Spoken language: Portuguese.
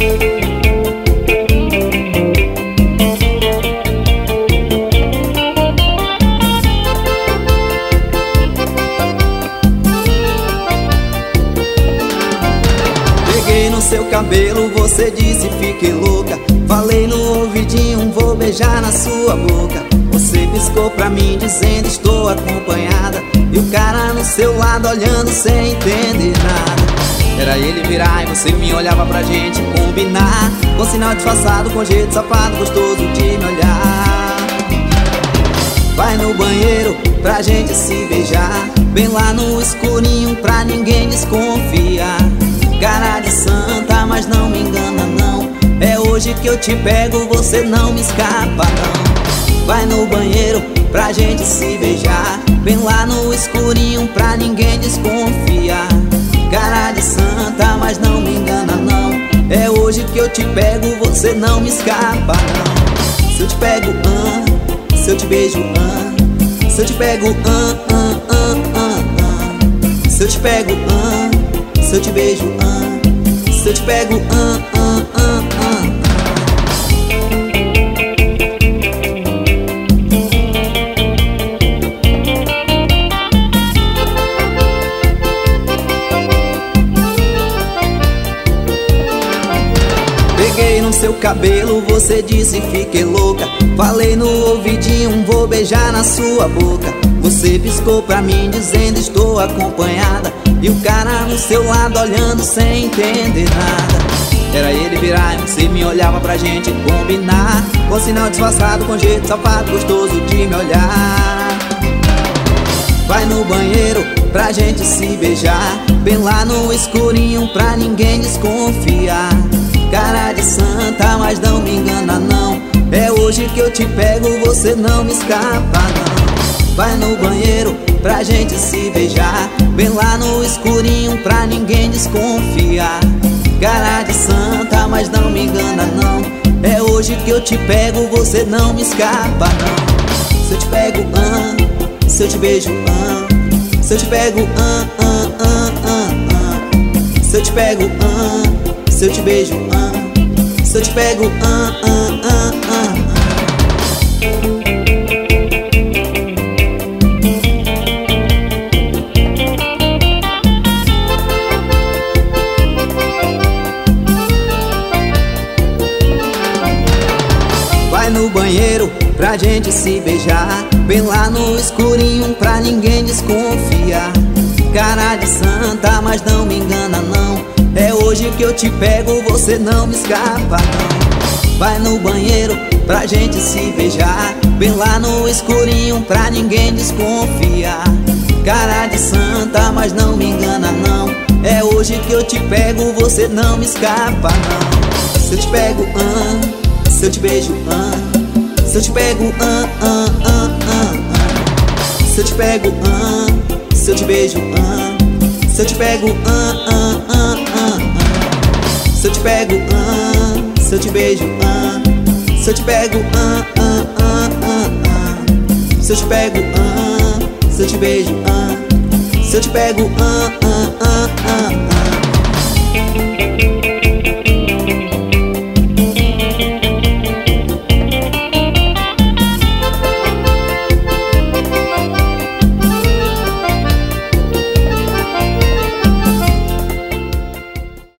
Peguei no seu cabelo, você disse fiquei louca. Falei no ouvidinho, vou beijar na sua boca. Você piscou pra mim dizendo estou acompanhada, e o cara no seu lado olhando sem entender nada. Era ele virar e você me olhava pra gente combinar, com sinal disfarçado, com jeito safado, gostoso de me olhar. Vai no banheiro pra gente se beijar, bem lá no escurinho pra ninguém desconfiar. Cara de santa, mas não me engana não, é hoje que eu te pego, você não me escapa não. Vai no banheiro pra gente se beijar, bem lá no escurinho pra ninguém desconfiar. Cara de santa, mas não me engana não, é hoje que eu te pego, você não me escapa não. Se eu te pego, se eu te beijo, se eu te pego, se eu te pego, se eu te beijo, se eu te pego, Peguei no seu cabelo, você disse fiquei louca. Falei no ouvidinho, vou beijar na sua boca. Você piscou pra mim dizendo estou acompanhada, e o cara no seu lado olhando sem entender nada. Era ele virar e você me olhava pra gente combinar, com sinal disfarçado, com jeito safado, gostoso de me olhar. Vai no banheiro pra gente se beijar, bem lá no escurinho pra ninguém desconfiar. Cara de santa, mas não me engana não, é hoje que eu te pego, você não me escapa não. Vai no banheiro pra gente se beijar, bem lá no escurinho pra ninguém desconfiar. Cara de santa, mas não me engana não, é hoje que eu te pego, você não me escapa não. Se eu te pego, se eu te beijo, se eu te pego, se eu te pego, se eu te beijo, se eu te pego, Vai no banheiro pra gente se beijar, bem lá no escurinho pra ninguém desconfiar. Cara de santa, mas não me engana não, é hoje que eu te pego, você não me escapa não. Vai no banheiro pra gente se beijar, bem lá no escurinho pra ninguém desconfiar. Cara de santa, mas não me engana não, é hoje que eu te pego, você não me escapa não. Se eu te pego, se eu te beijo, se eu te pego, se eu te pego, se eu te beijo, se eu te pego, se eu te pego, se eu te beijo, se eu te pego, se eu te pego, se eu te beijo, se eu te pego,